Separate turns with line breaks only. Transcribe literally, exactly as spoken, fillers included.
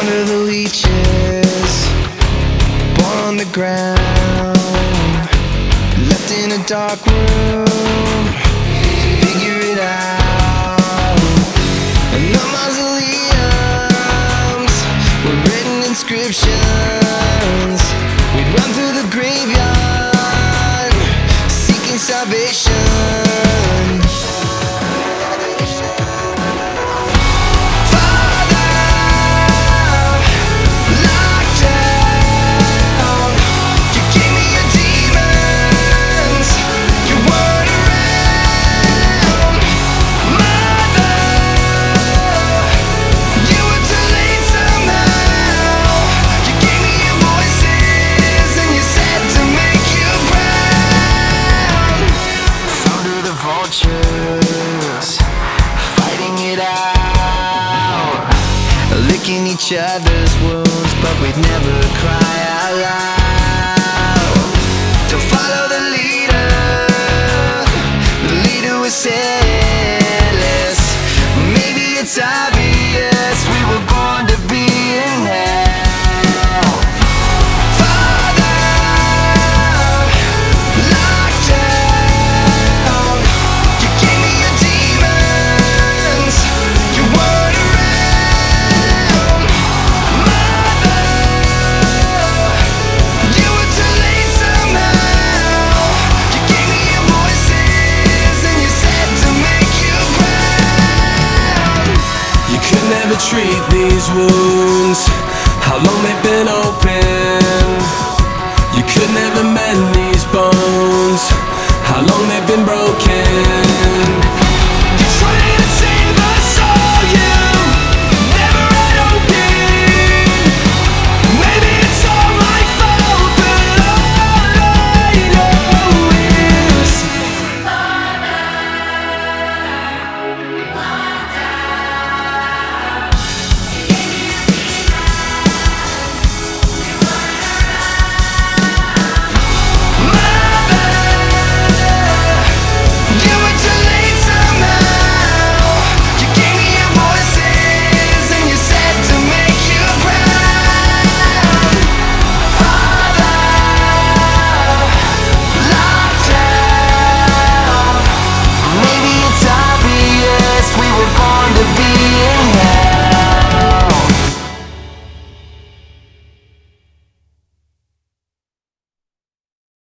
under the leeches, born on the ground, left in a dark room, figure it out. And the mausoleums were written inscriptions. We'd run through the graveyard, seeking salvation. Fighting it out, licking each other's wounds, but we'd never cry out loud. To follow the leader, the leader was headless. Maybe it's obvious we were born to be in hell. Treat these wounds, how long they've been open. You could never mend these bones, how long they've been broken. You're trying to save us all, you never had open. Maybe it's all my fault, but all I know is we were born to